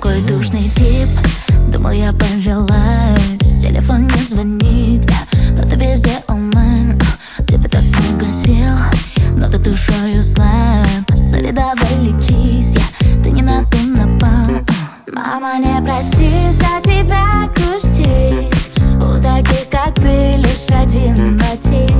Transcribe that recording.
такой душный тип. Думал, я повелась, телефон не звонит, но ты везде онлайн. Тебе так много сил, но ты душою слаб. Сори, давай лечись, ты не на ту напал. Мама, не прости за тебя грустить. У таких, как ты, лишь один мотив.